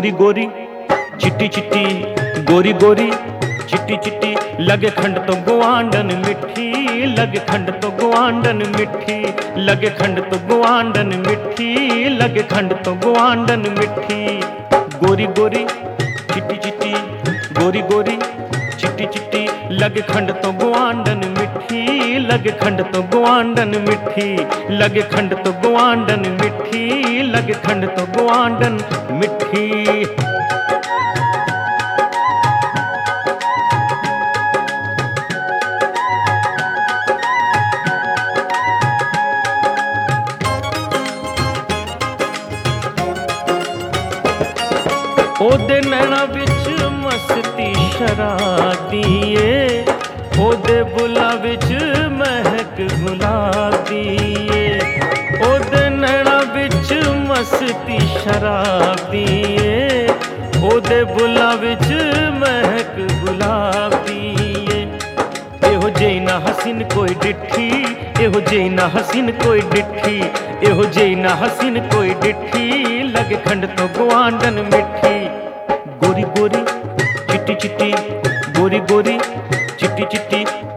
गोरी गोरी चिट्टी चिट्टी, गोरी गोरी चिट्टी चिट्टी, लगे खंड तो गुआंडन मिठी, लगे खंड तो गुआंडन मिठी, लगे खंड तो गुआंडन मिठी, लगे खंड तो गुआंडन मिठी। गोरी गोरी चिट्टी चिट्टी, गोरी गोरी चिट्टी चिट्टी, लगे खंड तो गुआंडन मिठी, लगे खंड तो गुआंडन मिठी, लगे खंड तो गुआंडन मिठी, लगे खंड तो गुआंडन मिठी। ओदे नैना विच मस्ती शराबी ए, ओदे बुला विच महक गुलाबी ए, ओदे नैना विच मस्ती शराबी ए, ओदे बुला विच महक गुलाबी ए। एहो जेही ना हसीन कोई डिठी, एहो जेही ना हसीन कोई डिठी, एहो जेही ना हसीन कोई डिठी, लगे खंड तो गुआंडन मिठी। गोरी गोरी चिट्टी चिट्टी, गोरी गोरी चिट्टी चिट्टी,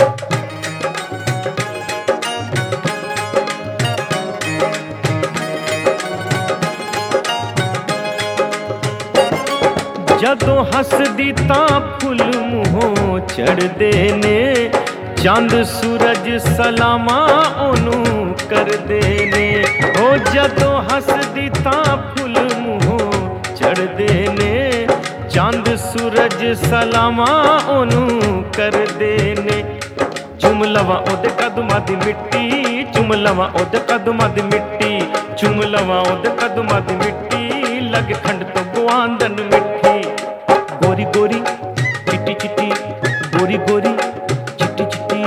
जदों हसदी तां फुल मूहों चढ़दे ने, चंद सूरज सलामा ओनू करदे ने। ओ जदों हसदी तां फुल मूहों चढ़दे ने, चंद सूरज सलामा ओनू करदे ने। चुम लवा ओदे कदमां दी मिट्टी, चुम लवा ओदे कदमां दी मिट्टी, चुम लवा ओदे कदमां दी मिट्टी, लगे खंड तो गुआंडन मिठी। गोरी गोरी चिट्टी चिट्टी, गोरी गोरी चिट्टी चिट्टी,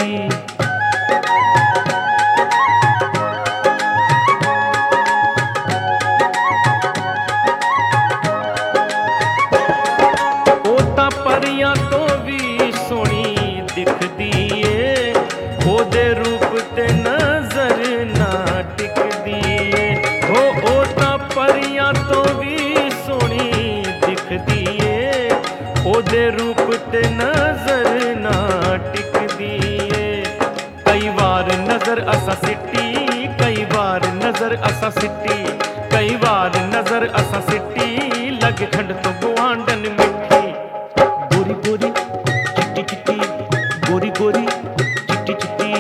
परियां तो भी सोहनी दिखदी ए, ओदे रूप ते नजर ना टिकदी ए। ओ तां परियां तो भी सोहनी दिखदी ए, ओदे रूप ते नजर ना टिकदी ए। कई बार नजर असा सिटी, कई बार नजर असा सिटी, कई बार नजर असा सिटी, लगे खंड तो गुआंडन मिठी। गोरी गोरी चिट्टी चिट्टी, गोरी गोरी चिट्टी चिट्टी,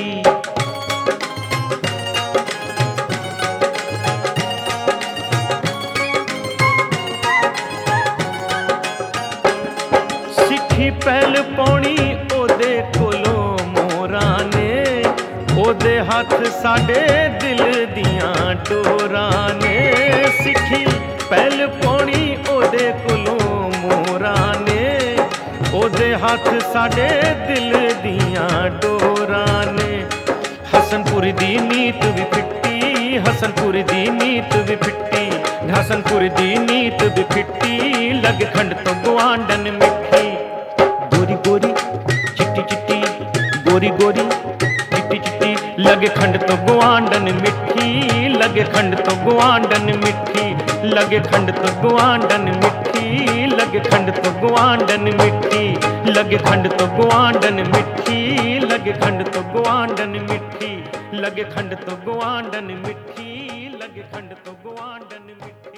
सिखी पहल पौनी ओदे कोलों मोरां ने, ओदे हथ साडे दिल दियां डोरां ने। सिखी पहल पौनी ओदे कोलों मोरां ने, ओदे हाथ साडे दिल दियां डोरां ने। हसनपुर दी नीत भी फिट्टी, हसनपुर दी नीत भी फिट्टी, हसनपुर दी नीत भी फिट्टी, लगे खंड तो गुआंडन मिठी। गोरी गोरी चिट्टी चिट्टी, गोरी गोरी चिट्टी चिट्टी, लगे खंड तो गुआंडन मिठी, लगे खंड तो गुआंडन मिठी, लगे खंड तो गुआंडन मिठी, लगे खंड तो गुआंडन मिठी, लगे खंड तो गुआंडन मिठी, लगे खंड तो गुआंडन मिठी, लगे खंड तो गुआंडन मिठी, लगे खंड तो गुआंडन मिठी।